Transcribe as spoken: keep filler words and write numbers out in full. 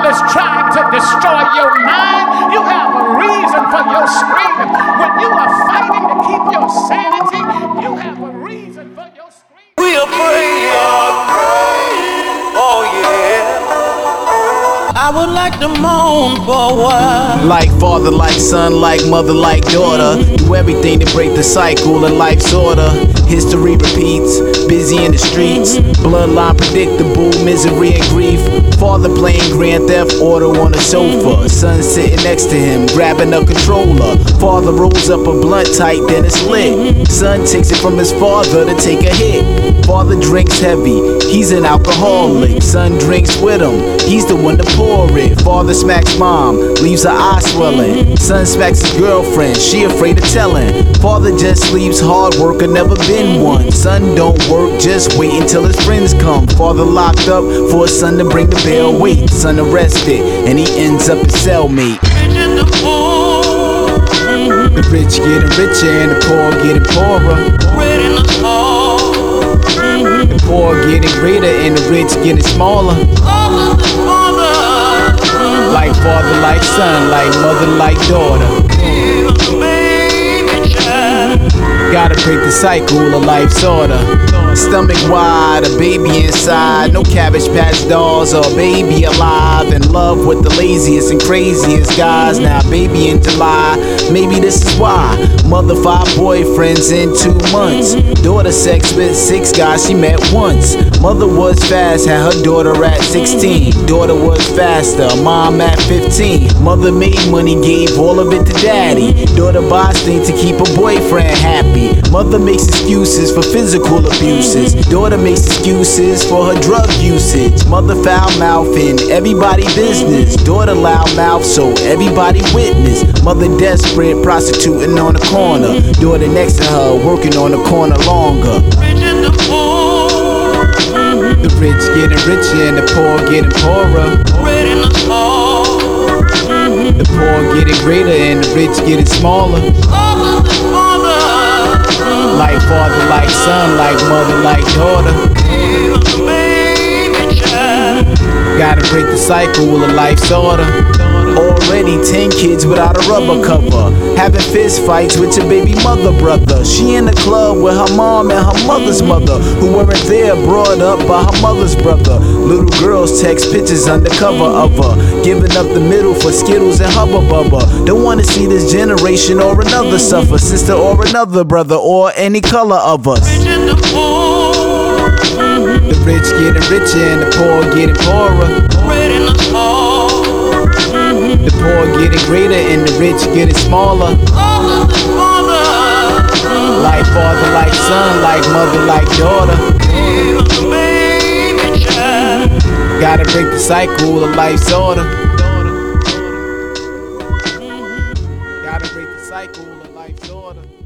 is trying to destroy your mind, you have a reason for your screaming. When you are fighting to keep your sanity, you have a reason for your screaming. We are praying, oh yeah. I would like to moan for a while. Like father, like son, like mother, like daughter. Do everything to break the cycle of life's order. History repeats, busy in the streets. Bloodline predictable, misery and grief. Father playing Grand Theft Auto on a sofa. Son sitting next to him, grabbing a controller. Father rolls up a blunt tight, then it's lit. Son takes it from his father to take a hit. Father drinks heavy, he's an alcoholic. Son drinks with him, he's the one to pour it. Father smacks mom, leaves her eye swelling. Son smacks his girlfriend, she afraid of telling. Father just sleeps, hard worker, never been one. Son don't work, just wait until his friends come. Father locked up for his son to bring the bail. Wait, son arrested, and he ends up his cellmate. The rich getting richer and the poor getting poorer. The poor getting greater and the rich getting smaller. Like father, like son, like mother, like daughter. Gotta break the cycle of life's order. Stomach wide, a baby inside. No Cabbage Patch dolls or a baby alive. In love with the laziest and craziest guys. Now baby in July, maybe this is why. Mother five boyfriends in two months. Daughter sex with six guys she met once. Mother was fast, had her daughter at sixteen. Daughter was faster, mom at fifteen. Mother made money, gave all of it to daddy. Daughter buys things to keep her boyfriend happy. Mother makes excuses for physical abuses. Daughter makes excuses for her drug usage. Mother foul mouth in everybody business. Daughter loud mouth so everybody witness. Mother desperate, prostituting on the corner. Daughter next to her, working on the corner longer. The rich getting richer and the poor getting poorer. The poor getting greater and the rich getting smaller. Like father, like son, like mother, like daughter. Gotta break the cycle of life's order. Already ten kids without a rubber cover. Having fist fights with your baby mother brother. She in the club with her mom and her mother's mother, who weren't there, brought up by her mother's brother. Little girls text pictures undercover of her, giving up the middle for Skittles and Hubba Bubba. Don't wanna see this generation or another suffer. Sister or another brother or any color of us. The rich getting richer and the poor getting poorer. The poor getting greater and the rich getting smaller. Like father, like son, like mother, like daughter. Gotta break the cycle of life's order. Gotta break the cycle of life's order.